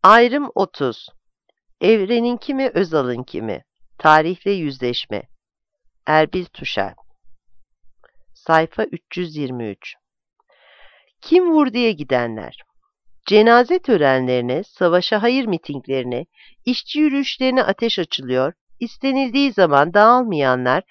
Ayrım 30. Evreninki mi, Özal'ınki mi? Tarihle yüzleşme. Erbil Tuşer. Sayfa 323. Kim Vurdu'ya gidenler. Cenaze törenlerine, savaşa hayır mitinglerine, işçi yürüyüşlerine ateş açılıyor, istenildiği zaman dağılmayanlar,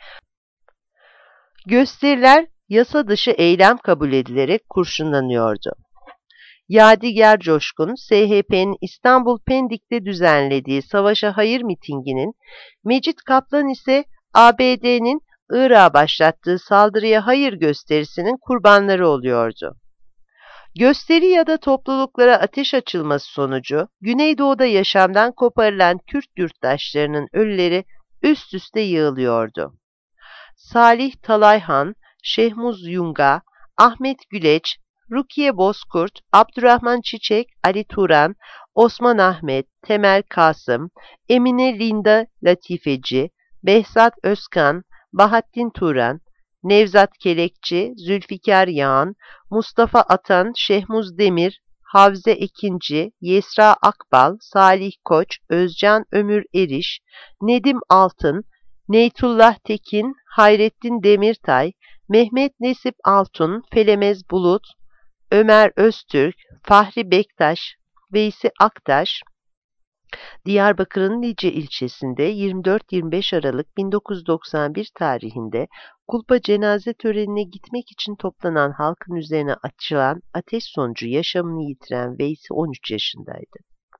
gösteriler yasa dışı eylem kabul edilerek kurşunlanıyordu. Yadigar Coşkun, SHP'nin İstanbul Pendik'te düzenlediği Savaşa Hayır mitinginin, Mecit Kaplan ise ABD'nin Irak'a başlattığı saldırıya hayır gösterisinin kurbanları oluyordu. Gösteri ya da topluluklara ateş açılması sonucu, Güneydoğu'da yaşamdan koparılan Kürt yurttaşlarının ölüleri üst üste yığılıyordu. Salih Talayhan, Şehmuz Yunga, Ahmet Güleç, Rukiye Bozkurt, Abdurrahman Çiçek, Ali Turan, Osman Ahmet, Temel Kasım, Emine Linda Latifeci, Behzat Özkan, Bahattin Turan, Nevzat Kelekçi, Zülfikar Yağan, Mustafa Atan, Şehmuz Demir, Havze Ekinci, Yesra Akbal, Salih Koç, Özcan Ömür Eriş, Nedim Altın, Neytullah Tekin, Hayrettin Demirtay, Mehmet Nesip Altun, Felemez Bulut, Ömer Öztürk, Fahri Bektaş, Veysi Aktaş, Diyarbakır'ın Lice ilçesinde 24-25 Aralık 1991 tarihinde Kulpa cenaze törenine gitmek için toplanan halkın üzerine açılan ateş sonucu yaşamını yitiren Veysi 13 yaşındaydı.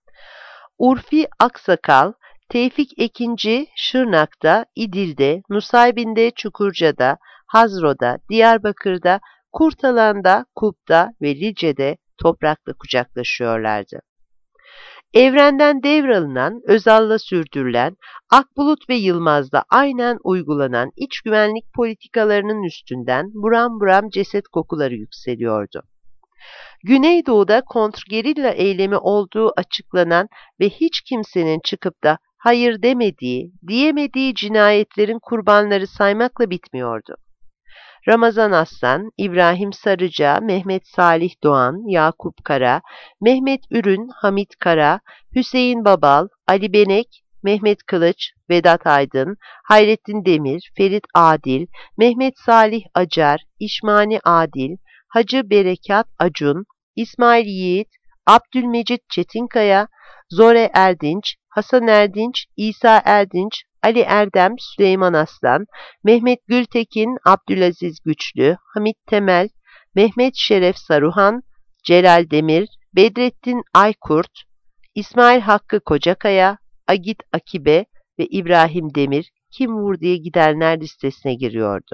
Urfi Aksakal, Tevfik Ekinci, Şırnak'ta, İdil'de, Nusaybin'de, Çukurca'da, Hazro'da, Diyarbakır'da, Kurtalan'da, Kulp'ta ve Lice'de toprakla kucaklaşıyorlardı. Evrenden devralınan, Özal'la sürdürülen, Akbulut ve Yılmaz'da aynen uygulanan iç güvenlik politikalarının üstünden buram buram ceset kokuları yükseliyordu. Güneydoğu'da kontrgerilla eylemi olduğu açıklanan ve hiç kimsenin çıkıp da hayır demediği, diyemediği cinayetlerin kurbanları saymakla bitmiyordu. Ramazan Aslan, İbrahim Sarıca, Mehmet Salih Doğan, Yakup Kara, Mehmet Ürün, Hamit Kara, Hüseyin Babal, Ali Benek, Mehmet Kılıç, Vedat Aydın, Hayrettin Demir, Ferit Adil, Mehmet Salih Acar, İşmani Adil, Hacı Berekat Acun, İsmail Yiğit, Abdülmecit Çetinkaya, Zore Erdinç, Hasan Erdinç, İsa Erdinç, Ali Erdem, Süleyman Aslan, Mehmet Gültekin, Abdülaziz Güçlü, Hamit Temel, Mehmet Şeref Saruhan, Celal Demir, Bedrettin Aykurt, İsmail Hakkı Kocakaya, Agit Akibe ve İbrahim Demir Kim Vurdu'ya gidenler listesine giriyordu.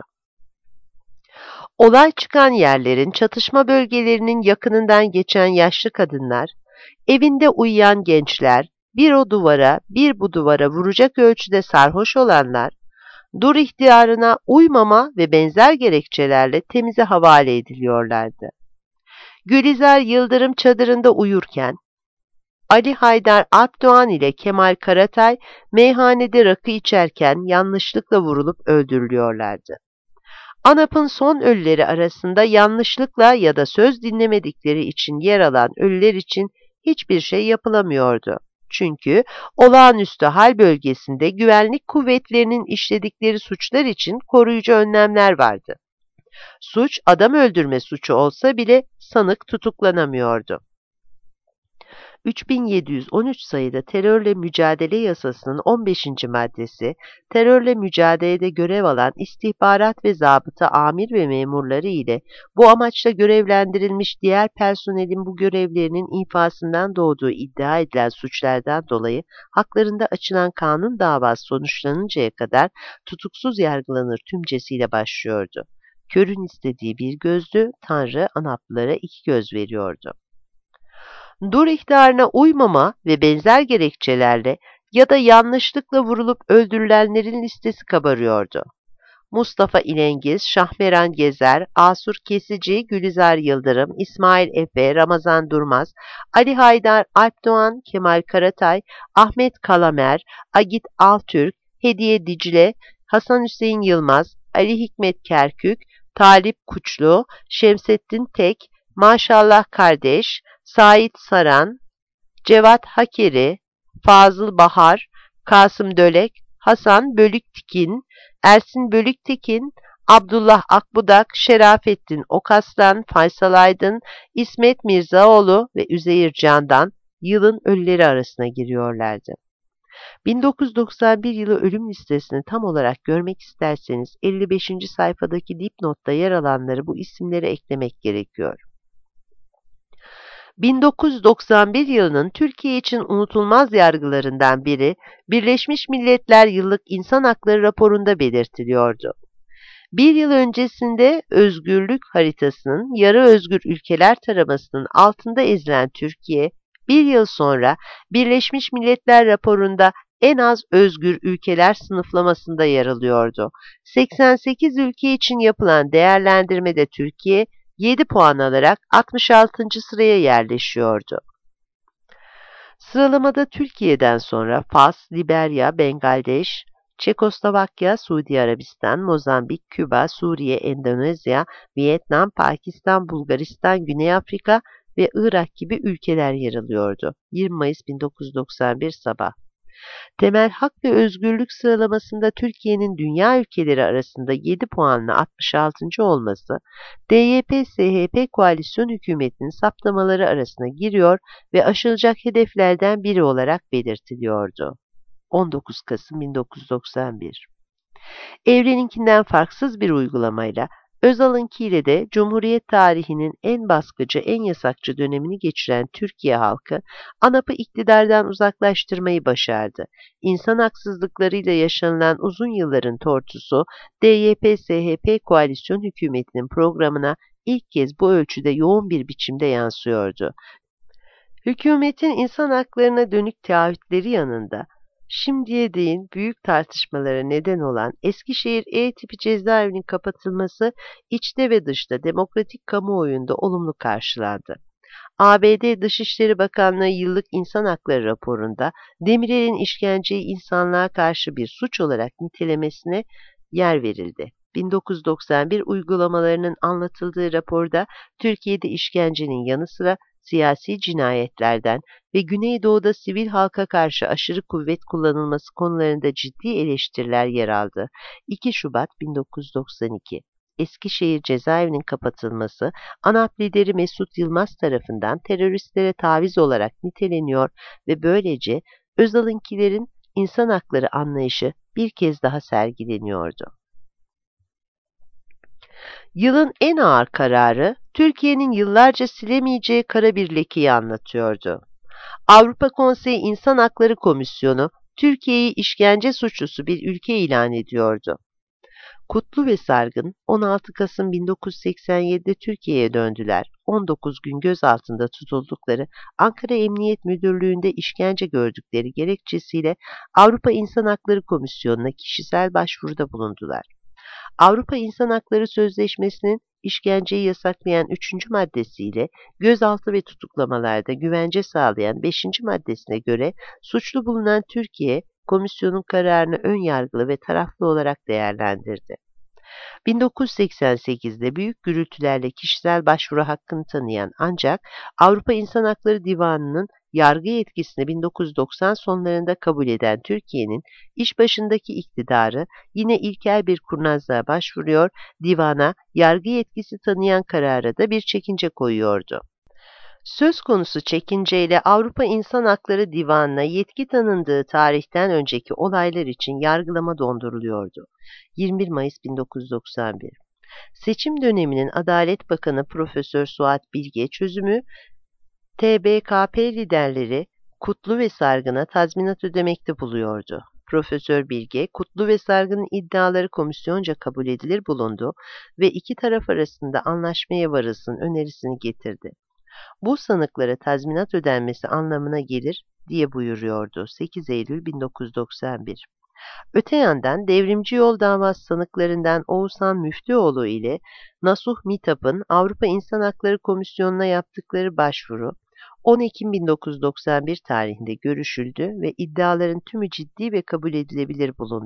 Olay çıkan yerlerin, çatışma bölgelerinin yakınından geçen yaşlı kadınlar, evinde uyuyan gençler, bir o duvara, bir bu duvara vuracak ölçüde sarhoş olanlar, dur ihtiyarına uymama ve benzer gerekçelerle temize havale ediliyorlardı. Gülizar Yıldırım çadırında uyurken, Ali Haydar Alpdoğan ile Kemal Karatay meyhanede rakı içerken yanlışlıkla vurulup öldürülüyorlardı. ANAP'ın son ölüleri arasında yanlışlıkla ya da söz dinlemedikleri için yer alan ölüler için hiçbir şey yapılamıyordu. Çünkü olağanüstü hal bölgesinde güvenlik kuvvetlerinin işledikleri suçlar için koruyucu önlemler vardı. Suç adam öldürme suçu olsa bile sanık tutuklanamıyordu. 3713 sayıda terörle mücadele yasasının 15. maddesi, terörle mücadelede görev alan istihbarat ve zabıta amir ve memurları ile bu amaçla görevlendirilmiş diğer personelin bu görevlerinin infasından doğduğu iddia edilen suçlardan dolayı haklarında açılan kanun davası sonuçlanıncaya kadar tutuksuz yargılanır tümcesiyle başlıyordu. Körün istediği bir gözdü, Tanrı ANAP'lılara iki göz veriyordu. Dur ihtarına uymama ve benzer gerekçelerle ya da yanlışlıkla vurulup öldürülenlerin listesi kabarıyordu. Mustafa İlengiz, Şahmeran Gezer, Asur Kesici, Gülizar Yıldırım, İsmail Efe, Ramazan Durmaz, Ali Haydar Alpdoğan, Kemal Karatay, Ahmet Kalamer, Agit Altürk, Hediye Dicle, Hasan Hüseyin Yılmaz, Ali Hikmet Kerkük, Talip Kuçlu, Şemsettin Tek, Maşallah Kardeş, Sait Saran, Cevat Hakeri, Fazıl Bahar, Kasım Dölek, Hasan Bölüktekin, Ersin Bölüktekin, Abdullah Akbudak, Şerafettin Okaslan, Faysal Aydın, İsmet Mirzaoğlu ve Üzeyir Candan yılın ölüleri arasına giriyorlardı. 1991 yılı ölüm listesini tam olarak görmek isterseniz 55. sayfadaki dipnotta yer alanları bu isimlere eklemek gerekiyor. 1991 yılının Türkiye için unutulmaz yargılarından biri Birleşmiş Milletler Yıllık İnsan Hakları raporunda belirtiliyordu. Bir yıl öncesinde özgürlük haritasının yarı özgür ülkeler taramasının altında ezilen Türkiye, bir yıl sonra Birleşmiş Milletler raporunda en az özgür ülkeler sınıflamasında yer alıyordu. 88 ülke için yapılan değerlendirmede Türkiye 7 puan alarak 66. sıraya yerleşiyordu. Sıralamada Türkiye'den sonra Fas, Liberya, Bangladeş, Çekoslovakya, Suudi Arabistan, Mozambik, Küba, Suriye, Endonezya, Vietnam, Pakistan, Bulgaristan, Güney Afrika ve Irak gibi ülkeler yer alıyordu. 20 Mayıs 1991 sabah. Temel hak ve özgürlük sıralamasında Türkiye'nin dünya ülkeleri arasında 7 puanla 66. olması, DYP-SHP koalisyon hükümetinin saptamaları arasına giriyor ve aşılacak hedeflerden biri olarak belirtiliyordu. 19 Kasım 1991. Evreninkinden farksız bir uygulamayla Özal'ınkiyle de Cumhuriyet tarihinin en baskıcı, en yasakçı dönemini geçiren Türkiye halkı ANAP'ı iktidardan uzaklaştırmayı başardı. İnsan haksızlıklarıyla yaşanılan uzun yılların tortusu DYP-SHP koalisyon hükümetinin programına ilk kez bu ölçüde yoğun bir biçimde yansıyordu. Hükümetin insan haklarına dönük taahhütleri yanında şimdiye değin büyük tartışmalara neden olan Eskişehir E tipi cezaevinin kapatılması içte ve dışta demokratik kamuoyunda olumlu karşılandı. ABD Dışişleri Bakanlığı yıllık insan hakları raporunda Demirel'in işkenceyi insanlığa karşı bir suç olarak nitelemesine yer verildi. 1991 uygulamalarının anlatıldığı raporda Türkiye'de işkencenin yanı sıra siyasi cinayetlerden ve Güneydoğu'da sivil halka karşı aşırı kuvvet kullanılması konularında ciddi eleştiriler yer aldı. 2 Şubat 1992 Eskişehir cezaevinin kapatılması, ANAP lideri Mesut Yılmaz tarafından teröristlere taviz olarak niteleniyor ve böylece Özal'ınkilerin insan hakları anlayışı bir kez daha sergileniyordu. Yılın en ağır kararı, Türkiye'nin yıllarca silemeyeceği kara bir lekeyi anlatıyordu. Avrupa Konseyi İnsan Hakları Komisyonu, Türkiye'yi işkence suçlusu bir ülke ilan ediyordu. Kutlu ve Sargın, 16 Kasım 1987'de Türkiye'ye döndüler. 19 gün gözaltında tutuldukları Ankara Emniyet Müdürlüğü'nde işkence gördükleri gerekçesiyle Avrupa İnsan Hakları Komisyonu'na kişisel başvuruda bulundular. Avrupa İnsan Hakları Sözleşmesi'nin işkenceyi yasaklayan 3. maddesiyle gözaltı ve tutuklamalarda güvence sağlayan 5. maddesine göre suçlu bulunan Türkiye, komisyonun kararını ön yargılı ve taraflı olarak değerlendirdi. 1988'de büyük gürültülerle kişisel başvuru hakkını tanıyan ancak Avrupa İnsan Hakları Divanı'nın yargı yetkisini 1990 sonlarında kabul eden Türkiye'nin iş başındaki iktidarı yine ilkel bir kurnazlığa başvuruyor, divana yargı yetkisi tanıyan karara da bir çekince koyuyordu. Söz konusu çekinceyle Avrupa İnsan Hakları Divanı'na yetki tanındığı tarihten önceki olaylar için yargılama donduruluyordu. 21 Mayıs 1991. Seçim döneminin Adalet Bakanı Profesör Suat Bilge çözümü TBKP liderleri Kutlu ve Sargın'a tazminat ödemekte buluyordu. Profesör Bilge, Kutlu ve Sargın'ın iddiaları komisyonca kabul edilir bulundu ve iki taraf arasında anlaşmaya varılsın önerisini getirdi. Bu sanıklara tazminat ödenmesi anlamına gelir diye buyuruyordu 8 Eylül 1991. Öte yandan Devrimci Yol davası sanıklarından Oğuzhan Müftüoğlu ile Nasuh Mitap'ın Avrupa İnsan Hakları Komisyonu'na yaptıkları başvuru 10 Ekim 1991 tarihinde görüşüldü ve iddiaların tümü ciddi ve kabul edilebilir bulundu.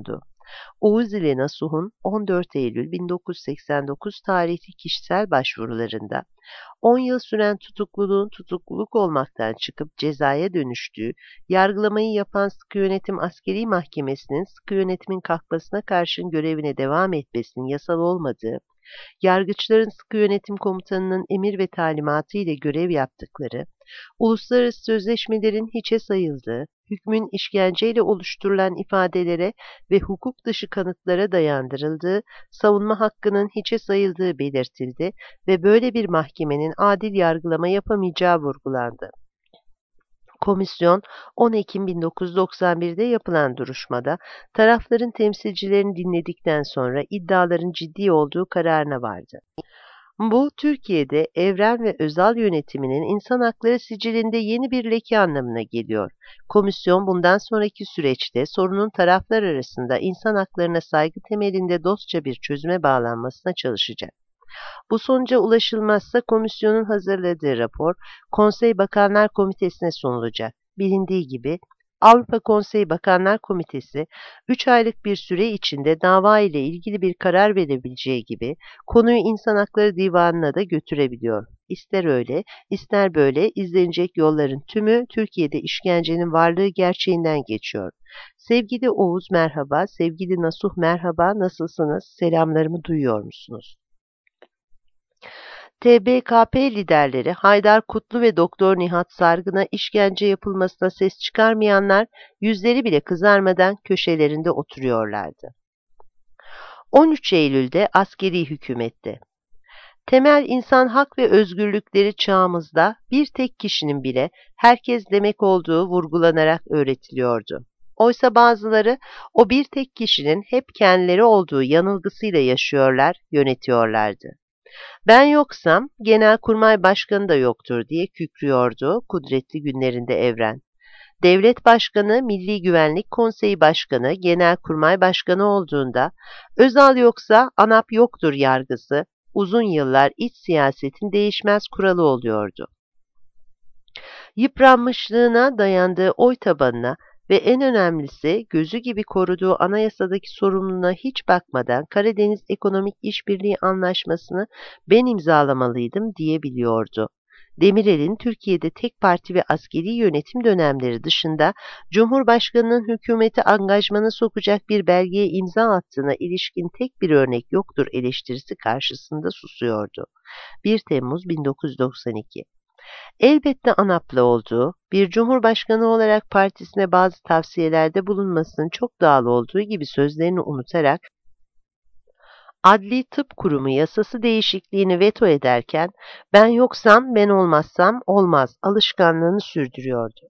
Oğuz ile Nasuh'un 14 Eylül 1989 tarihli kişisel başvurularında 10 yıl süren tutukluluğun tutukluluk olmaktan çıkıp cezaya dönüştüğü, yargılamayı yapan Sıkı Yönetim Askeri Mahkemesi'nin sıkı yönetimin kalkmasına karşın görevine devam etmesinin yasal olmadığı, yargıçların sıkı yönetim komutanının emir ve talimatı ile görev yaptıkları, uluslararası sözleşmelerin hiçe sayıldığı, hükmün işkenceyle oluşturulan ifadelere ve hukuk dışı kanıtlara dayandırıldığı, savunma hakkının hiçe sayıldığı belirtildi ve böyle bir mahkemenin adil yargılama yapamayacağı vurgulandı. Komisyon 10 Ekim 1991'de yapılan duruşmada tarafların temsilcilerini dinledikten sonra iddiaların ciddi olduğu kararına vardı. Bu, Türkiye'de Evren ve Özal yönetiminin insan hakları sicilinde yeni bir leke anlamına geliyor. Komisyon bundan sonraki süreçte sorunun taraflar arasında insan haklarına saygı temelinde dostça bir çözüme bağlanmasına çalışacak. Bu sonuca ulaşılmazsa komisyonun hazırladığı rapor Konsey Bakanlar Komitesi'ne sunulacak. Bilindiği gibi Avrupa Konseyi Bakanlar Komitesi 3 aylık bir süre içinde dava ile ilgili bir karar verebileceği gibi konuyu İnsan Hakları Divanı'na da götürebiliyor. İster öyle, ister böyle izlenecek yolların tümü Türkiye'de işkencenin varlığı gerçeğinden geçiyor. Sevgili Oğuz merhaba, sevgili Nasuh merhaba, nasılsınız? Selamlarımı duyuyor musunuz? TBKP liderleri Haydar Kutlu ve Doktor Nihat Sargın'a işkence yapılmasına ses çıkarmayanlar yüzleri bile kızarmadan köşelerinde oturuyorlardı. 13 Eylül'de askeri hükümette. Temel insan hak ve özgürlükleri çağımızda bir tek kişinin bile herkes demek olduğu vurgulanarak öğretiliyordu. Oysa bazıları o bir tek kişinin hep kendileri olduğu yanılgısıyla yaşıyorlar, yönetiyorlardı. Ben yoksam Genelkurmay Başkanı da yoktur diye kükrüyordu kudretli günlerinde Evren. Devlet Başkanı, Milli Güvenlik Konseyi Başkanı, Genelkurmay Başkanı olduğunda Özal yoksa ANAP yoktur yargısı uzun yıllar iç siyasetin değişmez kuralı oluyordu. Yıpranmışlığına dayandığı oy tabanına ve en önemlisi gözü gibi koruduğu anayasadaki sorumluluğuna hiç bakmadan Karadeniz Ekonomik İşbirliği Anlaşması'nı ben imzalamalıydım diyebiliyordu. Demirel'in Türkiye'de tek parti ve askeri yönetim dönemleri dışında Cumhurbaşkanı'nın hükümeti angajmana sokacak bir belgeye imza attığına ilişkin tek bir örnek yoktur eleştirisi karşısında susuyordu. 1 Temmuz 1992. Elbette ANAP'lı olduğu, bir cumhurbaşkanı olarak partisine bazı tavsiyelerde bulunmasının çok doğal olduğu gibi sözlerini unutarak, Adli Tıp Kurumu yasası değişikliğini veto ederken, ben yoksam, ben olmazsam olmaz alışkanlığını sürdürüyordu.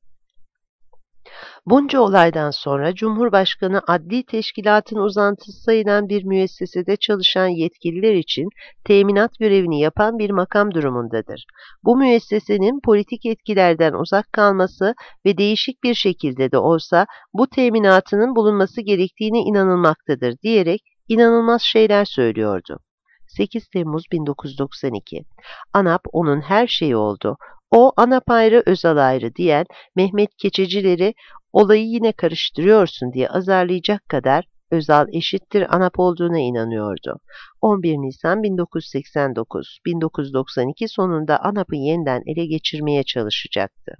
Bunca olaydan sonra Cumhurbaşkanı adli teşkilatın uzantısı sayılan bir müessesede çalışan yetkililer için teminat görevini yapan bir makam durumundadır. Bu müessesenin politik etkilerden uzak kalması ve değişik bir şekilde de olsa bu teminatının bulunması gerektiğine inanılmaktadır diyerek inanılmaz şeyler söylüyordu. 8 Temmuz 1992. ANAP onun her şeyi oldu. O ANAP ayrı, Özal ayrı diyen Mehmet Keçecileri olayı yine karıştırıyorsun diye azarlayacak kadar Özal eşittir ANAP olduğuna inanıyordu. 11 Nisan 1989, 1992 sonunda ANAP'ı yeniden ele geçirmeye çalışacaktı.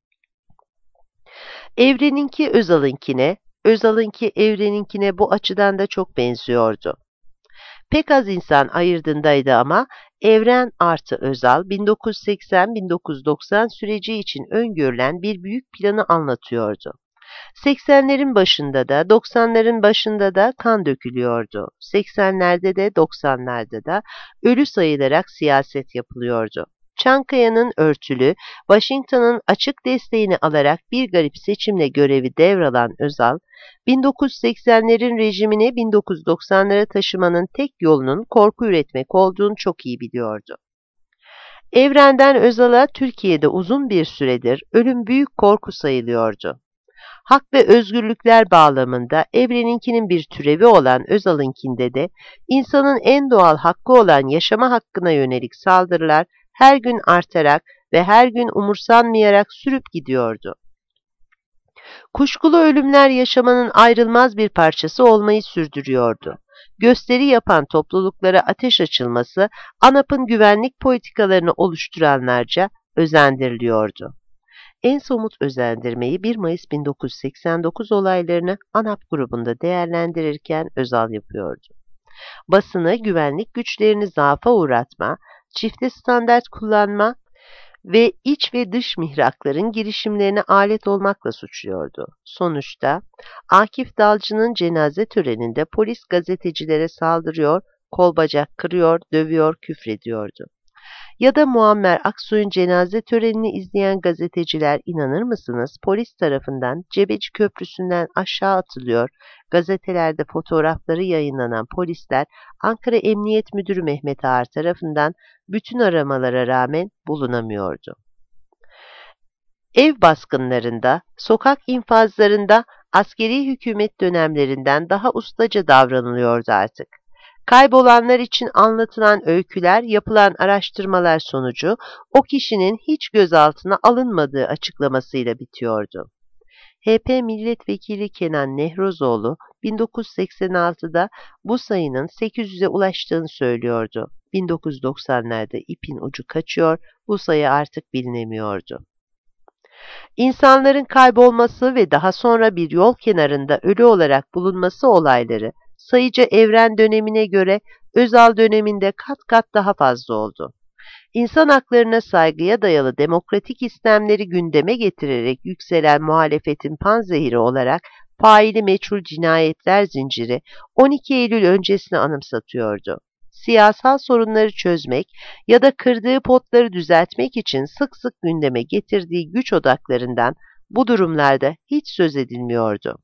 Evren'inki Özal'ınkine, Özal'ınki Evren'inkine bu açıdan da çok benziyordu. Pek az insan ayırdığındaydı ama Evren artı Özal 1980-1990 süreci için öngörülen bir büyük planı anlatıyordu. 80'lerin başında da 90'ların başında da kan dökülüyordu. 80'lerde de 90'larda da ölü sayılarak siyaset yapılıyordu. Çankaya'nın örtülü, Washington'ın açık desteğini alarak bir garip seçimle görevi devralan Özal, 1980'lerin rejimini 1990'lara taşımanın tek yolunun korku üretmek olduğunu çok iyi biliyordu. Evren'den Özal'a Türkiye'de uzun bir süredir ölüm büyük korku sayılıyordu. Hak ve özgürlükler bağlamında Evren'inkinin bir türevi olan Özal'ınkinde de insanın en doğal hakkı olan yaşama hakkına yönelik saldırılar her gün artarak ve her gün umursanmayarak sürüp gidiyordu. Kuşkulu ölümler yaşamanın ayrılmaz bir parçası olmayı sürdürüyordu. Gösteri yapan topluluklara ateş açılması, ANAP'ın güvenlik politikalarını oluşturanlarca özendiriliyordu. En somut özendirmeyi 1 Mayıs 1989 olaylarını ANAP grubunda değerlendirirken Özal yapıyordu. Basını güvenlik güçlerini zaafa uğratma, çifte standart kullanma ve iç ve dış mihrakların girişimlerine alet olmakla suçluyordu. Sonuçta Akif Dalcı'nın cenaze töreninde polis gazetecilere saldırıyor, kol bacak kırıyor, dövüyor, küfrediyordu. Ya da Muammer Aksoy'un cenaze törenini izleyen gazeteciler, inanır mısınız, polis tarafından Cebeci Köprüsü'nden aşağı atılıyor, gazetelerde fotoğrafları yayınlanan polisler Ankara Emniyet Müdürü Mehmet Ağar tarafından bütün aramalara rağmen bulunamıyordu. Ev baskınlarında, sokak infazlarında askeri hükümet dönemlerinden daha ustaca davranılıyordu artık. Kaybolanlar için anlatılan öyküler, yapılan araştırmalar sonucu o kişinin hiç gözaltına alınmadığı açıklamasıyla bitiyordu. HP Milletvekili Kenan Nehrozoğlu 1986'da bu sayının 800'e ulaştığını söylüyordu. 1990'larda ipin ucu kaçıyor, bu sayı artık bilinemiyordu. İnsanların kaybolması ve daha sonra bir yol kenarında ölü olarak bulunması olayları sayıca evren dönemine göre Özal döneminde kat kat daha fazla oldu. İnsan haklarına saygıya dayalı demokratik istemleri gündeme getirerek yükselen muhalefetin panzehiri olarak faili meçhul cinayetler zinciri 12 Eylül öncesini anımsatıyordu. Siyasal sorunları çözmek ya da kırdığı potları düzeltmek için sık sık gündeme getirdiği güç odaklarından bu durumlarda hiç söz edilmiyordu.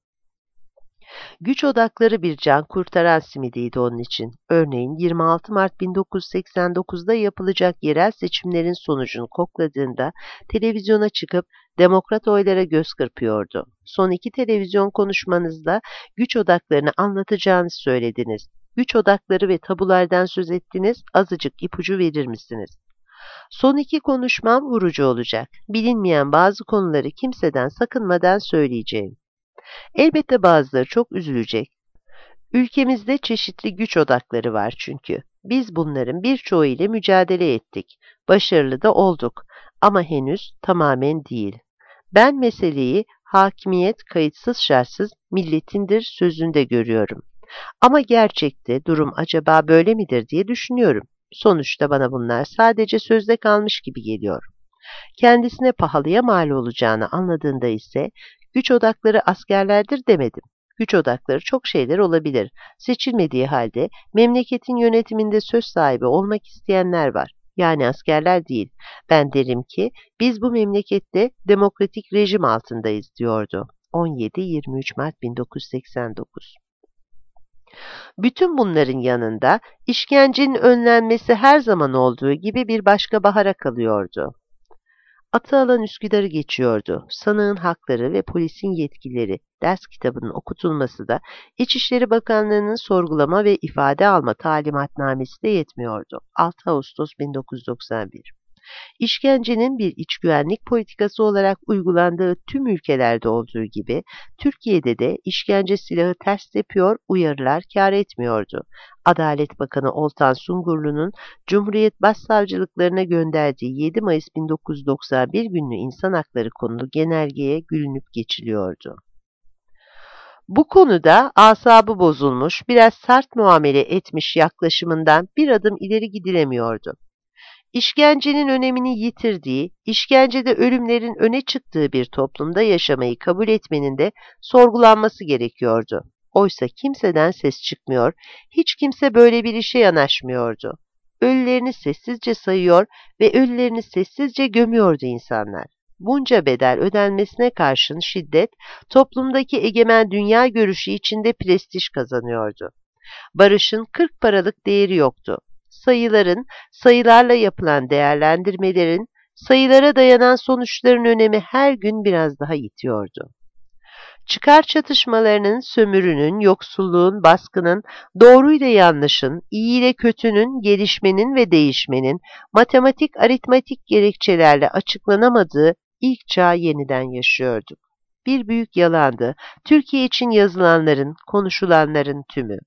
Güç odakları bir can kurtaran simidiydi onun için. Örneğin 26 Mart 1989'da yapılacak yerel seçimlerin sonucunu kokladığında televizyona çıkıp demokrat oylara göz kırpıyordu. Son 2 televizyon konuşmanızda güç odaklarını anlatacağınızı söylediniz. Güç odakları ve tabulardan söz ettiniz, azıcık ipucu verir misiniz? Son 2 konuşmam vurucu olacak. Bilinmeyen bazı konuları kimseden sakınmadan söyleyeceğim. Elbette bazıları çok üzülecek. Ülkemizde çeşitli güç odakları var çünkü. Biz bunların birçoğu ile mücadele ettik. Başarılı da olduk. Ama henüz tamamen değil. Ben meseleyi hakimiyet kayıtsız şartsız milletindir sözünde görüyorum. Ama gerçekte durum acaba böyle midir diye düşünüyorum. Sonuçta bana bunlar sadece sözde kalmış gibi geliyor. Kendisine pahalıya mal olacağını anladığında ise güç odakları askerlerdir demedim. Güç odakları çok şeyler olabilir. Seçilmediği halde memleketin yönetiminde söz sahibi olmak isteyenler var. Yani askerler değil. Ben derim ki biz bu memlekette demokratik rejim altındayız diyordu. 17-23 Mart 1989. Bütün bunların yanında işkencenin önlenmesi her zaman olduğu gibi bir başka bahara kalıyordu. Atı alan Üsküdar'ı geçiyordu. Sanığın hakları ve polisin yetkileri ders kitabının okutulması da İçişleri Bakanlığı'nın sorgulama ve ifade alma talimatnamesi de yetmiyordu. 6 Ağustos 1991. İşkencenin bir iç güvenlik politikası olarak uygulandığı tüm ülkelerde olduğu gibi Türkiye'de de işkence silahı ters tepiyor, uyarılar kâr etmiyordu. Adalet Bakanı Oltan Sungurlu'nun Cumhuriyet Başsavcılıklarına gönderdiği 7 Mayıs 1991 günlü insan hakları konulu genelgeye gülünüp geçiliyordu. Bu konuda asabı bozulmuş, biraz sert muamele etmiş yaklaşımından bir adım ileri gidilemiyordu. İşkencenin önemini yitirdiği, işkencede ölümlerin öne çıktığı bir toplumda yaşamayı kabul etmenin de sorgulanması gerekiyordu. Oysa kimseden ses çıkmıyor, hiç kimse böyle bir işe yanaşmıyordu. Ölülerini sessizce sayıyor ve ölülerini sessizce gömüyordu insanlar. Bunca bedel ödenmesine karşın şiddet, toplumdaki egemen dünya görüşü içinde prestij kazanıyordu. Barışın 40 paralık değeri yoktu. Sayıların, sayılarla yapılan değerlendirmelerin, sayılara dayanan sonuçların önemi her gün biraz daha yitiyordu. Çıkar çatışmalarının, sömürünün, yoksulluğun, baskının, doğruyla yanlışın, iyiyle kötünün, gelişmenin ve değişmenin, matematik, aritmatik gerekçelerle açıklanamadığı ilk çağı yeniden yaşıyorduk. bir büyük yalandı. Türkiye için yazılanların, konuşulanların tümü.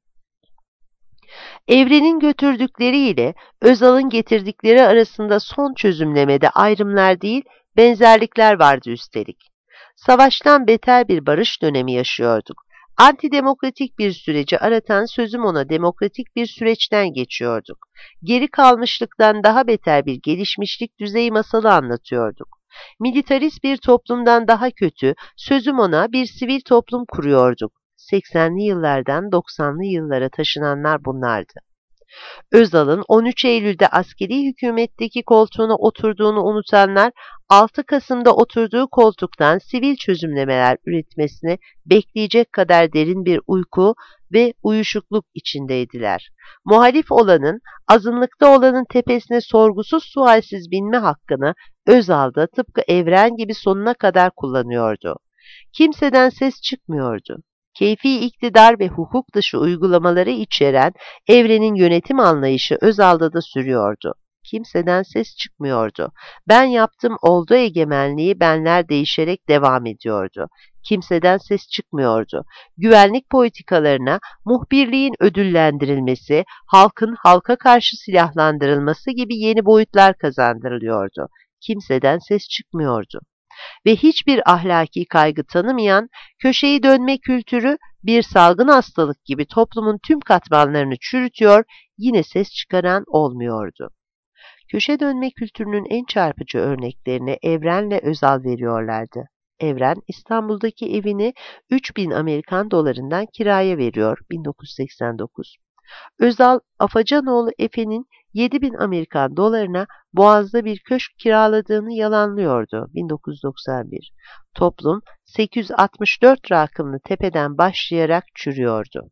Evrenin götürdükleriyle Özal'ın getirdikleri arasında son çözümlemede ayrımlar değil, benzerlikler vardı üstelik. Savaştan beter bir barış dönemi yaşıyorduk. Antidemokratik bir süreci aratan sözüm ona demokratik bir süreçten geçiyorduk. Geri kalmışlıktan daha beter bir gelişmişlik düzeyi masalı anlatıyorduk. Militarist bir toplumdan daha kötü, sözüm ona bir sivil toplum kuruyorduk. 80'li yıllardan 90'lı yıllara taşınanlar bunlardı. Özal'ın 13 Eylül'de askeri hükümetteki koltuğuna oturduğunu unutanlar, 6 Kasım'da oturduğu koltuktan sivil çözümlemeler üretmesini bekleyecek kadar derin bir uyku ve uyuşukluk içindeydiler. Muhalif olanın, azınlıkta olanın tepesine sorgusuz sualsiz binme hakkını Özal'da tıpkı Evren gibi sonuna kadar kullanıyordu. Kimseden ses çıkmıyordu. Keyfi iktidar ve hukuk dışı uygulamaları içeren Evrenin yönetim anlayışı Özal'da da sürüyordu. Kimseden ses çıkmıyordu. Ben yaptım oldu egemenliği benler değişerek devam ediyordu. Kimseden ses çıkmıyordu. Güvenlik politikalarına muhbirliğin ödüllendirilmesi, halkın halka karşı silahlandırılması gibi yeni boyutlar kazandırılıyordu. Kimseden ses çıkmıyordu. Ve hiçbir ahlaki kaygı tanımayan, köşeyi dönme kültürü bir salgın hastalık gibi toplumun tüm katmanlarını çürütüyor, yine ses çıkaran olmuyordu. Köşe dönme kültürünün en çarpıcı örneklerini Evren'le Özal veriyorlardı. Evren, İstanbul'daki evini 3.000 Amerikan dolarından kiraya veriyor 1989. Özal, Afacanoğlu Efe'nin 7.000 Amerikan dolarına Boğaz'da bir köşk kiraladığını yalanlıyordu 1991. Toplum 864 rakımlı tepeden başlayarak çürüyordu.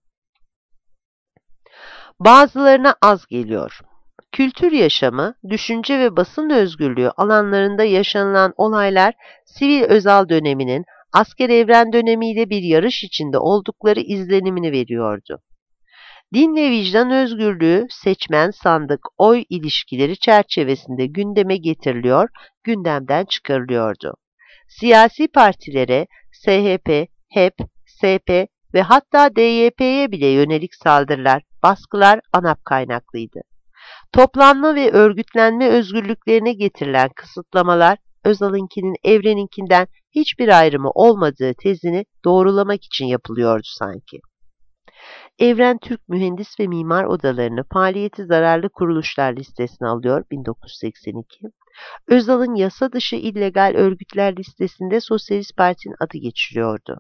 Bazılarına az geliyor. Kültür yaşamı, düşünce ve basın özgürlüğü alanlarında yaşanılan olaylar sivil Özal döneminin asker Evren dönemiyle bir yarış içinde oldukları izlenimini veriyordu. Din ve vicdan özgürlüğü, seçmen, sandık, oy ilişkileri çerçevesinde gündeme getiriliyor, gündemden çıkarılıyordu. Siyasi partilere, SHP, HEP, SP ve hatta DYP'ye bile yönelik saldırılar, baskılar ANAP kaynaklıydı. Toplanma ve örgütlenme özgürlüklerine getirilen kısıtlamalar, Özal'ınkinin Evren'inkinden hiçbir ayrımı olmadığı tezini doğrulamak için yapılıyordu sanki. Evren Türk Mühendis ve Mimar Odalarını faaliyeti zararlı kuruluşlar listesine alıyor 1982. Özal'ın yasa dışı illegal örgütler listesinde Sosyalist Parti'nin adı geçiriyordu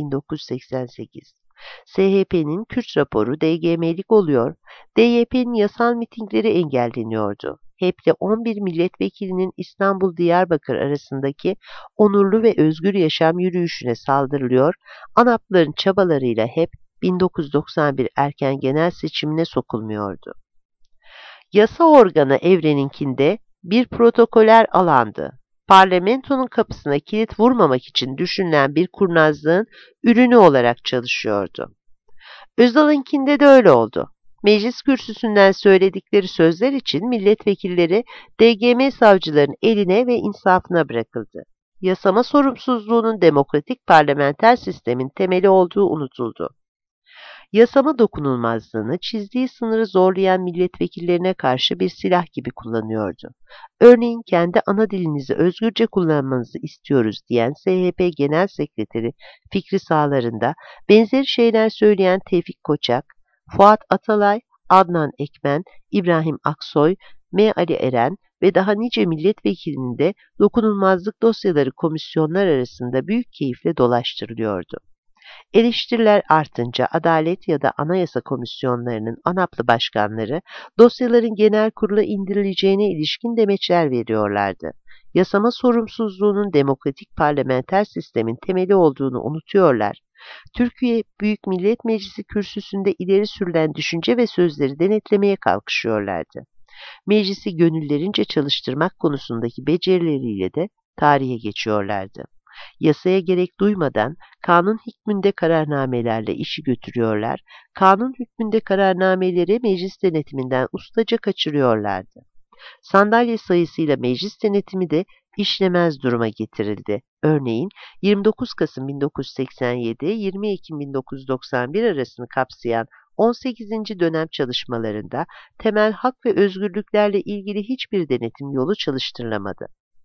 1988. SHP'nin Kürt raporu DGM'lik oluyor, DYP'nin yasal mitingleri engelleniyordu. HEP'te 11 milletvekilinin İstanbul-Diyarbakır arasındaki onurlu ve özgür yaşam yürüyüşüne saldırılıyor, ANAP'ların çabalarıyla HEP 1991 erken genel seçimine sokulmuyordu. Yasa organı Evren'inkinde bir protokoler alandı. Parlamentonun kapısına kilit vurmamak için düşünülen bir kurnazlığın ürünü olarak çalışıyordu. Özal'ınkinde de öyle oldu. Meclis kürsüsünden söyledikleri sözler için milletvekilleri DGM savcıların eline ve insafına bırakıldı. Yasama sorumsuzluğunun demokratik parlamenter sistemin temeli olduğu unutuldu. Yasama dokunulmazlığını çizdiği sınırı zorlayan milletvekillerine karşı bir silah gibi kullanıyordu. Örneğin kendi ana dilinizi özgürce kullanmanızı istiyoruz diyen SHP Genel Sekreteri Fikri Sağlar'ında benzeri şeyler söyleyen Tevfik Koçak, Fuat Atalay, Adnan Ekmen, İbrahim Aksoy, M. Ali Eren ve daha nice milletvekilinin de dokunulmazlık dosyaları komisyonlar arasında büyük keyifle dolaştırılıyordu. Eleştiriler artınca Adalet ya da Anayasa Komisyonlarının ANAP'lı başkanları dosyaların genel kurula indirileceğine ilişkin demeçler veriyorlardı. Yasama sorumsuzluğunun demokratik parlamenter sistemin temeli olduğunu unutuyorlar. Türkiye Büyük Millet Meclisi kürsüsünde ileri sürülen düşünce ve sözleri denetlemeye kalkışıyorlardı. Meclisi gönüllerince çalıştırmak konusundaki becerileriyle de tarihe geçiyorlardı. Yasaya gerek duymadan kanun hükmünde kararnamelerle işi götürüyorlar, kanun hükmünde kararnameleri meclis denetiminden ustaca kaçırıyorlardı. Sandalye sayısıyla meclis denetimi de işlemez duruma getirildi. Örneğin 29 Kasım 1987-20 Ekim 1991 arasını kapsayan 18. dönem çalışmalarında temel hak ve özgürlüklerle ilgili hiçbir denetim yolu çalıştırılamadı.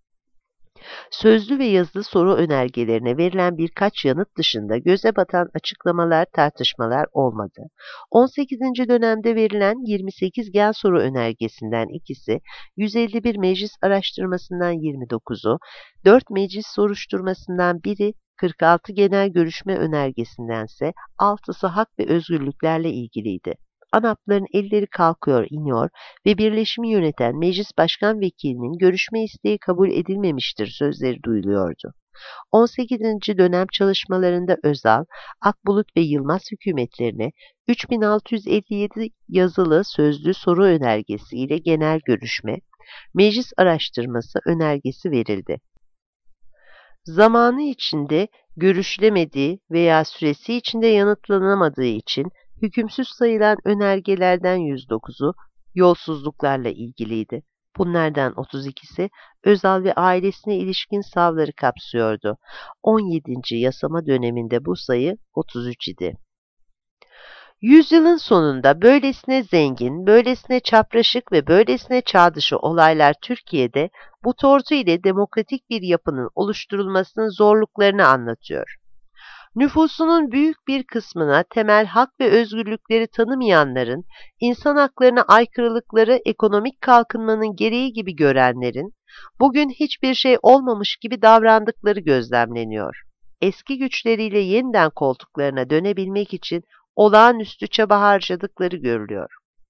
Sözlü ve yazılı soru önergelerine verilen birkaç yanıt dışında göze batan açıklamalar, tartışmalar olmadı. 18. dönemde verilen 28 gen soru önergesinden ikisi, 151 meclis araştırmasından 29'u, 4 meclis soruşturmasından biri, 46 genel görüşme önergesindense 6'sı hak ve özgürlüklerle ilgiliydi. ANAP'ların elleri kalkıyor, iniyor ve birleşimi yöneten Meclis Başkan Vekilinin görüşme isteği kabul edilmemiştir sözleri duyuluyordu. 18. dönem çalışmalarında Özal, Akbulut ve Yılmaz hükümetlerine 3657 yazılı sözlü soru önergesi ile genel görüşme, meclis araştırması önergesi verildi. Zamanı içinde görüşülemediği veya süresi içinde yanıtlanamadığı için hükümsüz sayılan önergelerden 109'u yolsuzluklarla ilgiliydi. Bunlardan 32'si Özal ve ailesine ilişkin savları kapsıyordu. 17. yasama döneminde bu sayı 33 idi. Yüzyılın sonunda böylesine zengin, böylesine çapraşık ve böylesine çağdışı olaylar Türkiye'de bu tortu ile demokratik bir yapının oluşturulmasının zorluklarını anlatıyor. Nüfusunun büyük bir kısmına temel hak ve özgürlükleri tanımayanların, insan haklarına aykırılıkları ekonomik kalkınmanın gereği gibi görenlerin, bugün hiçbir şey olmamış gibi davrandıkları gözlemleniyor. Eski güçleriyle yeniden koltuklarına dönebilmek için olağanüstü çaba harcadıkları görülüyor.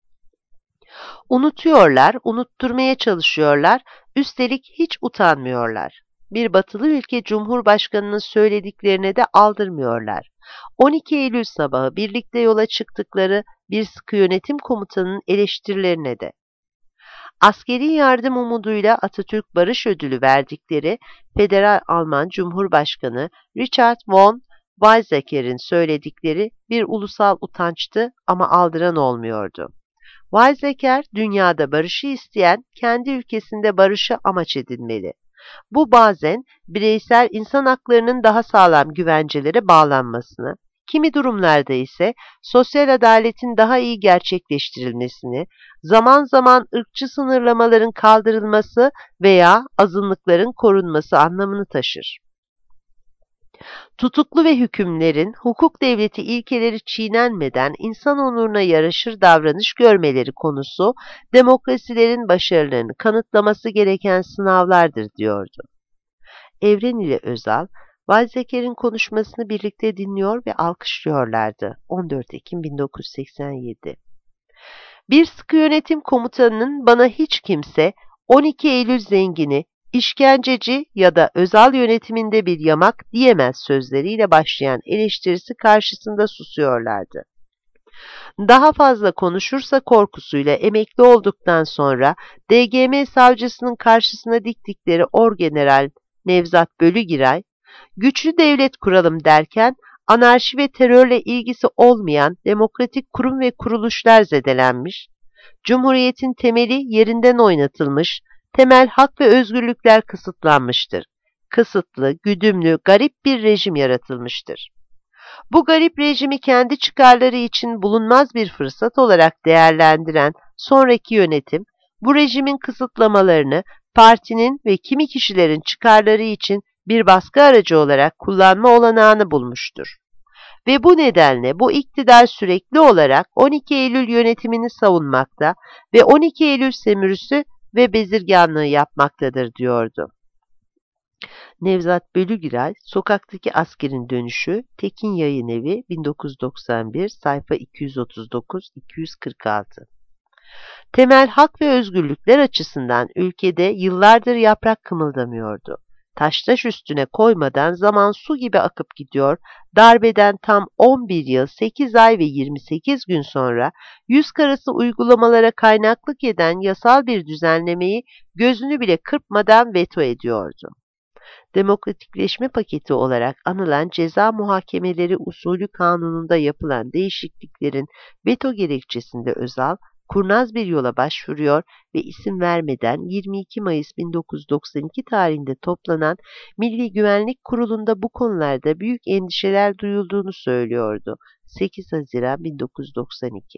Unutuyorlar, unutturmaya çalışıyorlar, üstelik hiç utanmıyorlar. Bir batılı ülke Cumhurbaşkanı'nın söylediklerine de aldırmıyorlar. 12 Eylül sabahı birlikte yola çıktıkları bir sıkı yönetim komutanının eleştirilerine de. Askeri yardım umuduyla Atatürk Barış Ödülü verdikleri Federal Alman Cumhurbaşkanı Richard von Weizsäcker'in söyledikleri bir ulusal utançtı ama aldıran olmuyordu. Weizsäcker, dünyada barışı isteyen kendi ülkesinde barışı amaç edinmeli. Bu bazen bireysel insan haklarının daha sağlam güvencelere bağlanmasını, kimi durumlarda ise sosyal adaletin daha iyi gerçekleştirilmesini, zaman zaman ırkçı sınırlamaların kaldırılması veya azınlıkların korunması anlamını taşır. Tutuklu ve hükümlerin hukuk devleti ilkeleri çiğnenmeden insan onuruna yaraşır davranış görmeleri konusu demokrasilerin başarılarını kanıtlaması gereken sınavlardır diyordu. Evren ile Özal, Weizsäcker'in konuşmasını birlikte dinliyor ve alkışlıyorlardı. 14 Ekim 1987. Bir sıkı yönetim komutanının bana hiç kimse 12 Eylül zengini, işkenceci ya da Özal yönetiminde bir yamak diyemez sözleriyle başlayan eleştirisi karşısında susuyorlardı. Daha fazla konuşursa korkusuyla emekli olduktan sonra DGM savcısının karşısına diktikleri Orgeneral Nevzat Bölügiray, güçlü devlet kuralım derken anarşi ve terörle ilgisi olmayan demokratik kurum ve kuruluşlar zedelenmiş, Cumhuriyetin temeli yerinden oynatılmış, temel hak ve özgürlükler kısıtlanmıştır. Kısıtlı, güdümlü, garip bir rejim yaratılmıştır. Bu garip rejimi kendi çıkarları için bulunmaz bir fırsat olarak değerlendiren sonraki yönetim, bu rejimin kısıtlamalarını partinin ve kimi kişilerin çıkarları için bir baskı aracı olarak kullanma olanağını bulmuştur. Ve bu nedenle bu iktidar sürekli olarak 12 Eylül yönetimini savunmakta ve 12 Eylül sömürüsü ve bezirganlığı yapmaktadır diyordu. Nevzat Bölügiray, Sokaktaki Askerin Dönüşü, Tekin Yayınevi, 1991, sayfa 239-246. Temel hak ve özgürlükler açısından ülkede yıllardır yaprak kımıldamıyordu. Taş üstüne koymadan zaman su gibi akıp gidiyor, darbeden tam 11 yıl, 8 ay ve 28 gün sonra yüz karası uygulamalara kaynaklık eden yasal bir düzenlemeyi gözünü bile kırpmadan veto ediyordu. Demokratikleşme paketi olarak anılan ceza muhakemeleri usulü kanununda yapılan değişikliklerin veto gerekçesinde Özal, kurnaz bir yola başvuruyor ve isim vermeden 22 Mayıs 1992 tarihinde toplanan Milli Güvenlik Kurulu'nda bu konularda büyük endişeler duyulduğunu söylüyordu. 8 Haziran 1992.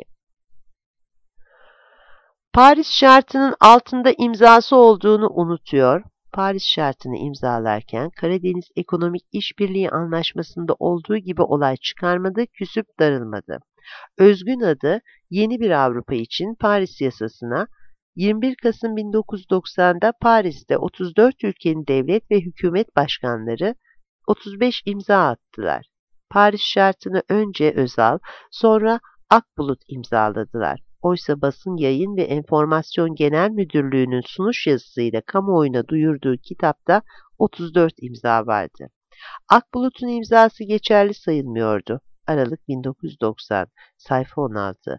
Paris Şartı'nın altında imzası olduğunu unutuyor. Paris Şartı'nı imzalarken Karadeniz Ekonomik İşbirliği Anlaşması'nda olduğu gibi olay çıkarmadı, küsüp darılmadı. Özgün adı Yeni bir Avrupa için Paris Yasası'na 21 Kasım 1990'da Paris'te 34 ülkenin devlet ve hükümet başkanları 35 imza attılar. Paris Şartı'nı önce Özal, sonra Akbulut imzaladılar. Oysa Basın Yayın ve Enformasyon Genel Müdürlüğü'nün sunuş yazısıyla kamuoyuna duyurduğu kitapta 34 imza vardı. Akbulut'un imzası geçerli sayılmıyordu. Aralık 1990, sayfa 16.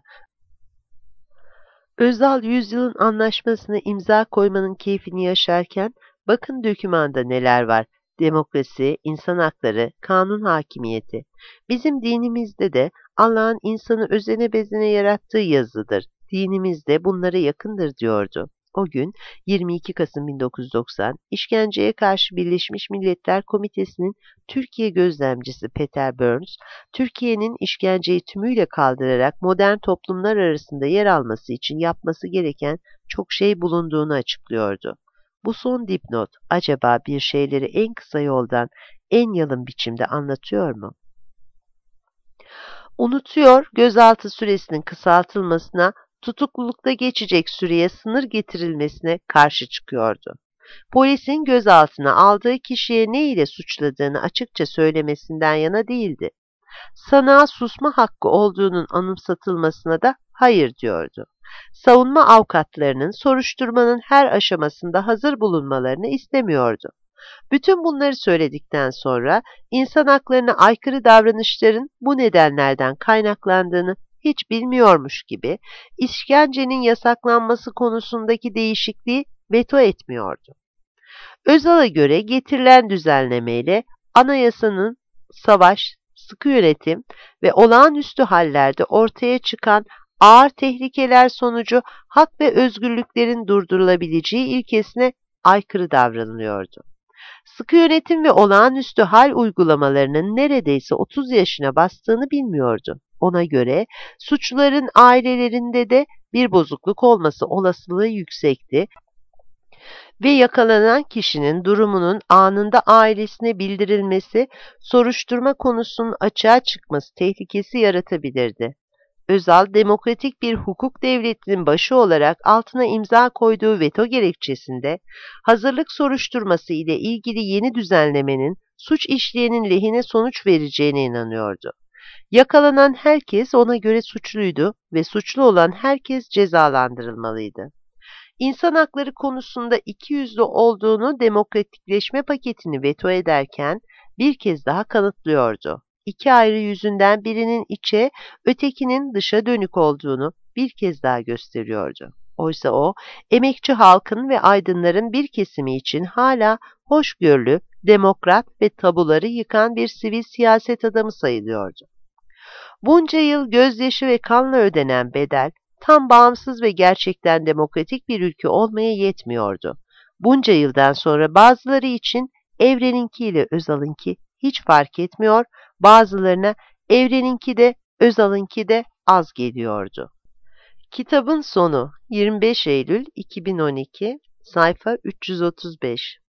Özal yüzyılın anlaşmasına imza koymanın keyfini yaşarken, bakın dokümanda neler var. Demokrasi, insan hakları, kanun hakimiyeti. Bizim dinimizde de Allah'ın insanı özene bezene yarattığı yazıdır. Dinimiz de bunlara yakındır diyordu. O gün 22 Kasım 1990, işkenceye karşı Birleşmiş Milletler Komitesi'nin Türkiye gözlemcisi Peter Burns, Türkiye'nin işkenceyi tümüyle kaldırarak modern toplumlar arasında yer alması için yapması gereken çok şey bulunduğunu açıklıyordu. Bu son dipnot acaba bir şeyleri en kısa yoldan, en yalın biçimde anlatıyor mu? Unutuyor, gözaltı süresinin kısaltılmasına, tutuklulukta geçecek süreye sınır getirilmesine karşı çıkıyordu. Polisin gözaltına aldığı kişiye ne ile suçladığını açıkça söylemesinden yana değildi. Sanığa susma hakkı olduğunun anımsatılmasına da hayır diyordu. Savunma avukatlarının soruşturmanın her aşamasında hazır bulunmalarını istemiyordu. Bütün bunları söyledikten sonra insan haklarına aykırı davranışların bu nedenlerden kaynaklandığını hiç bilmiyormuş gibi işkencenin yasaklanması konusundaki değişikliği veto etmiyordu. Özal'a göre getirilen düzenlemeyle anayasanın savaş, sıkı yönetim ve olağanüstü hallerde ortaya çıkan ağır tehlikeler sonucu hak ve özgürlüklerin durdurulabileceği ilkesine aykırı davranılıyordu. Sıkı yönetim ve olağanüstü hal uygulamalarının neredeyse 30 yaşına bastığını bilmiyordu. Ona göre suçluların ailelerinde de bir bozukluk olması olasılığı yüksekti ve yakalanan kişinin durumunun anında ailesine bildirilmesi, soruşturma konusunun açığa çıkması tehlikesi yaratabilirdi. Özal, demokratik bir hukuk devletinin başı olarak altına imza koyduğu veto gerekçesinde, hazırlık soruşturması ile ilgili yeni düzenlemenin suç işleyenin lehine sonuç vereceğine inanıyordu. Yakalanan herkes ona göre suçluydu ve suçlu olan herkes cezalandırılmalıydı. İnsan hakları konusunda ikiyüzlü olduğunu demokratikleşme paketini veto ederken bir kez daha kanıtlıyordu. İki ayrı yüzünden birinin içe, ötekinin dışa dönük olduğunu bir kez daha gösteriyordu. Oysa o, emekçi halkın ve aydınların bir kesimi için hala hoşgörülü, demokrat ve tabuları yıkan bir sivil siyaset adamı sayılıyordu. Bunca yıl gözyaşı ve kanla ödenen bedel, tam bağımsız ve gerçekten demokratik bir ülke olmaya yetmiyordu. Bunca yıldan sonra bazıları için Evren'inki ile Özal'ınki hiç fark etmiyor, bazılarına Evren'inki de Özal'ınki de az geliyordu. Kitabın sonu 25 Eylül 2012, sayfa 335.